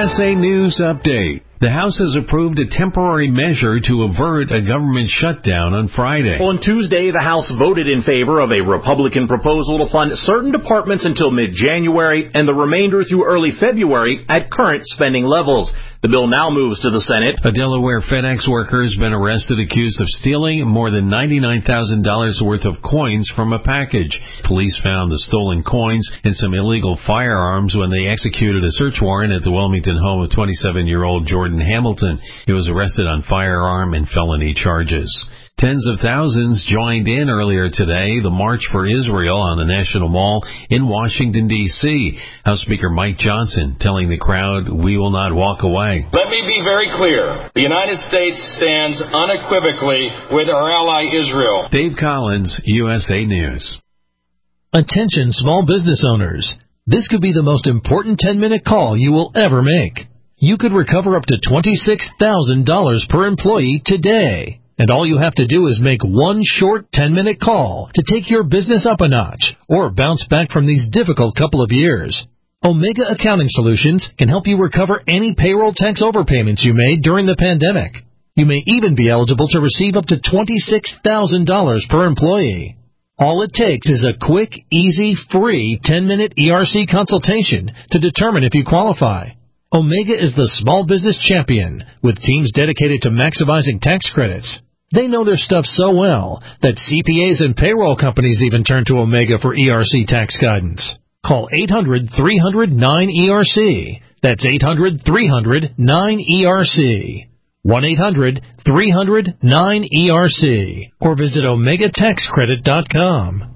USA News Update. The House has approved a temporary measure to avert a government shutdown on Friday. On Tuesday, the House voted in favor of a Republican proposal to fund certain departments until mid-January and the remainder through early February at current spending levels. The bill now moves to the Senate. A Delaware FedEx worker has been arrested accused of stealing more than $99,000 worth of coins from a package. Police found the stolen coins and some illegal firearms when they executed a search warrant at the Wilmington home of 27-year-old Jordan Hamilton. He was arrested on firearm and felony charges. Tens of thousands joined in earlier today the March for Israel on the National Mall in Washington, D.C. House Speaker Mike Johnson telling the crowd, "We will not walk away." Let me be very clear. The United States stands unequivocally with our ally Israel. Dave Collins, USA News. Attention small business owners. This could be the most important 10-minute call you will ever make. You could recover up to $26,000 per employee today. And all you have to do is make one short 10-minute call to take your business up a notch or bounce back from these difficult couple of years. Omega Accounting Solutions can help you recover any payroll tax overpayments you made during the pandemic. You may even be eligible to receive up to $26,000 per employee. All it takes is a quick, easy, free 10-minute ERC consultation to determine if you qualify. Omega is the small business champion with teams dedicated to maximizing tax credits. They know their stuff so well that CPAs and payroll companies even turn to Omega for ERC tax guidance. Call 800-300-9ERC. That's 800-300-9ERC. 1-800-300-9ERC. Or visit OmegaTaxCredit.com.